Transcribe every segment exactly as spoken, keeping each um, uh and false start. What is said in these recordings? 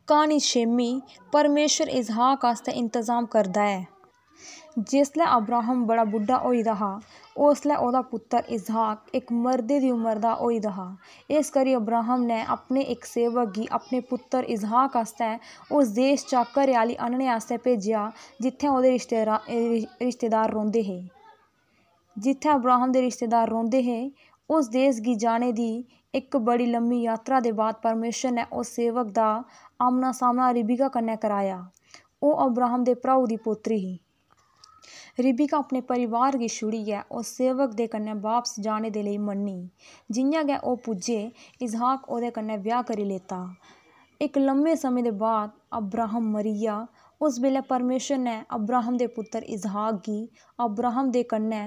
क्हानी छेमीं परमेश्वर इसहाक आस्तै इंतजाम करदा है। जिसलै अब्राहम बड़ा बुड्ढा होई दा हा उसलै ओह्दा पुत्तर इसहाक इक मर्दे दी उमर दा होई दा हा। इस करी अब्राहम ने अपने इक सेवक गी अपने पुत्तर इसहाक आस्तै उस देश चा घरै-आह्ली आह्नने आस्तै भेजेआ जित्थै ओह्दे रिश्तेदार रौंह्दे हे। जित्थै अब्राहम दे रिश्तेदार रौंह्दे हे उस देश गी जाने दी इक बड़ी लम्मी यात्रा दे बाद परमेश्वर ने उस सेवक दा आमना सामना रिबका कन्नै कराया। ओह् अब्राहम दे भ्राऊ दी पोतरी ही। रिबका अपने परिवार गी छुड़ियै उस सेवक दे कन्नै बापस जाने दे लेई मन्नी। जि'यां गै ओह् पुज्जे इसहाक ओह्दे कन्नै ब्याह् करी लैता। इक लम्मे समें दे बाद अब्राहम मरिया। उस बेल्लै परमेश्वर ने अब्राहम दे पुत्तर इसहाक गी अब्राहम दे कन्नै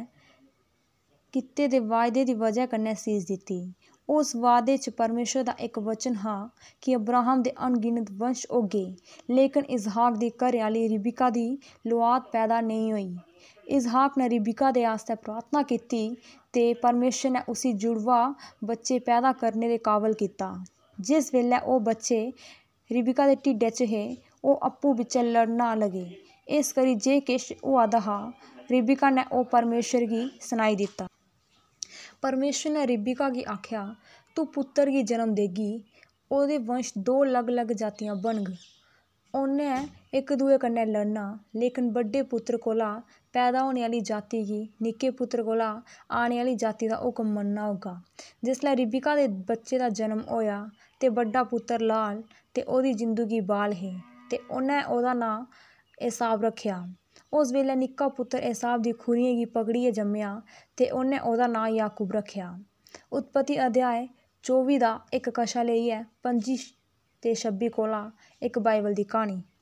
कीते दे वायदे दी बजह कन्नै सीस दित्ती। उस वादे च परमेश्वर दा इक वचन हा कि अब्राहम दे अनगिनत वंश होगे, लेकिन इसहाक दी घरै-आह्ली रिबका दी लौआद पैदा नेईं होई। इसहाक ने रिबका दे आस्तै प्रार्थना कीती ते परमेश्वर ने उसी जुड़वा बच्चे पैदा करने दे काबल कीता। जिस बेल्लै ओह् बच्चे रिबका दे ढिड्डै च हे ओह् अप्पूं बिच्चें लड़ना लगे। इस करी जे किश होआ दा हा रिबका ने ओह् परमेश्वर गी सनाई दित्ता। परमेश्वर ने रिबका गी आखेआ, तूं पुत्तर गी जन्म देगी, ओह्दे वंश दो लग्ग-लग्ग जातियां बनग। उ'न्नै इक दुए कन्नै लड़ना, लेकिन बड्डे पुत्तर कोला पैदा होने आह्ली जाति गी निक्के पुत्तर कोला आने आह्ली जाति दा हुकम मनना होगा। जिसलै रिबका दे बच्चे दा जन्म होएआ ते बड्डा पुत्तर लाल ते ओह्दी जिंदू बाल हे ते उ'न्नै ओह्दा नांऽ एसाव रक्खेआ। उस बेल्लै निक्का पुत्तर एसाव दी खुरियें गी पकड़ियै जम्मेआ ते उ'न्नै ओह्दा नांऽ याकूब रक्खेआ। उत्पत्ति अध्याय चौबी दा इक कशा लेइयै पंजी ते छब्बी कोला इक बाइबल दी क्हानी।